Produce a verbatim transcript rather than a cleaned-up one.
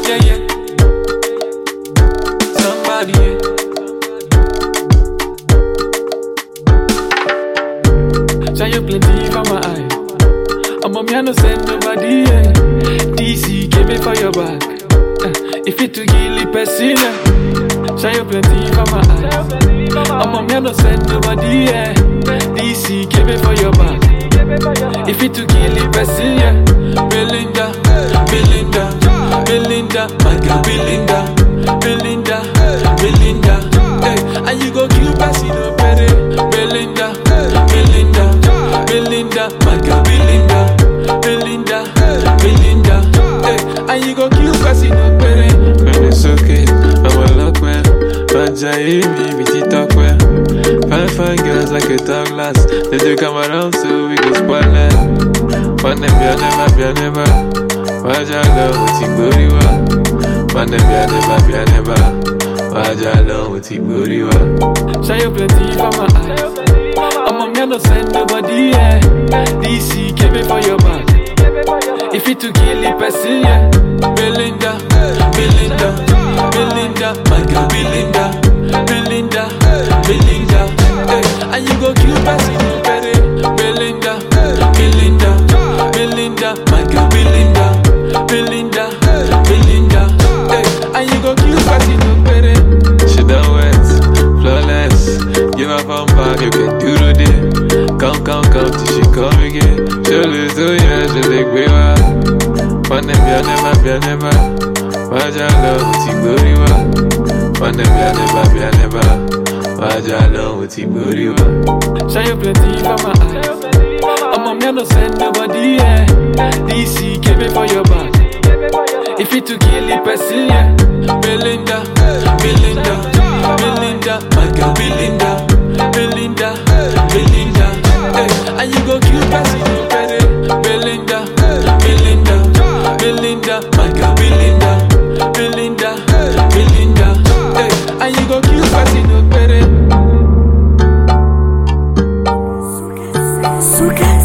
Yeah, yeah. Somebody, yeah. Shine plenty for my eye. I'm a man, no send nobody, yeah. D C gave me for your back. Uh, if it to kill the person, yeah. Shine plenty for my eye. I'm a man, no send nobody, yeah. D C gave me for your back. If it to kill the person, yeah. Belinda, Belinda, Belinda, my girl Belinda, Belinda, Belinda. Hey, and you go kill person, no better. Belinda, Belinda, Belinda, my girl Belinda, Belinda, Belinda. Hey, and you go kill person, no better. When it's okay, I'm a lock man. Fanjai me, we see talk well. Fine, fine girls like a top glass. They do come around so we go spoil them. One them be a never, be a never. Waja love, what you booty wa. One them be a never, be a never. Waja love, what you booty wa. Shine plenty for my eyes. I'm a man, no send nobody, yeah. D C gave me for your back. If it to kill the person, yeah. Belinda, Belinda, Belinda, my girl Belinda, Belinda, Belinda. Hey, and you go kill person, no better. Belinda, Belinda, Belinda, my girl Belinda, Belinda, Belinda. Hey, and you go kill person, no better. She done wet, flawless. Give her from back, you can do the day. Come, come, come till she come again. She'll lose to you, she'll like way wa. One them be a never, be a never. Waja love, what you booty wa. One them be a never, be a never. Waja love, what you booty wa. Shine plenty for my eyes. I'm a man, no send nobody, yeah. D C gave me for your back. If it to kill the person, yeah. Belinda, Belinda, Belinda, my girl Belinda, Belinda, Belinda. Hey, and you go kill person, no better. Belinda, Belinda, Belinda, my girl Belinda, Belinda, Belinda. Hey, and you go kill person, no better. Sugar.